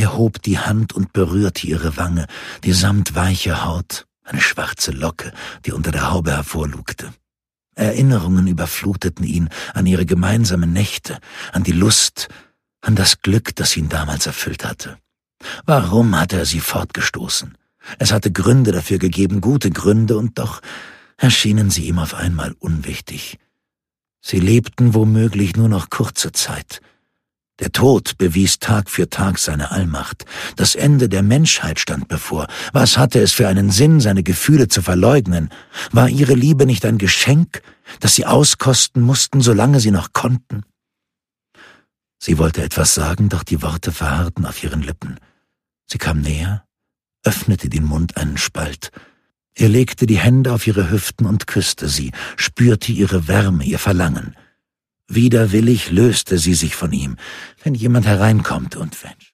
Er hob die Hand und berührte ihre Wange, die samtweiche Haut, eine schwarze Locke, die unter der Haube hervorlugte. Erinnerungen überfluteten ihn an ihre gemeinsamen Nächte, an die Lust, an das Glück, das ihn damals erfüllt hatte. Warum hatte er sie fortgestoßen? Es hatte Gründe dafür gegeben, gute Gründe, und doch erschienen sie ihm auf einmal unwichtig. Sie lebten womöglich nur noch kurze Zeit. Der Tod bewies Tag für Tag seine Allmacht. Das Ende der Menschheit stand bevor. Was hatte es für einen Sinn, seine Gefühle zu verleugnen? War ihre Liebe nicht ein Geschenk, das sie auskosten mussten, solange sie noch konnten? Sie wollte etwas sagen, doch die Worte verharrten auf ihren Lippen. Sie kam näher, öffnete den Mund einen Spalt. Er legte die Hände auf ihre Hüften und küsste sie, spürte ihre Wärme, ihr Verlangen. Widerwillig löste sie sich von ihm. Wenn jemand hereinkommt und wenn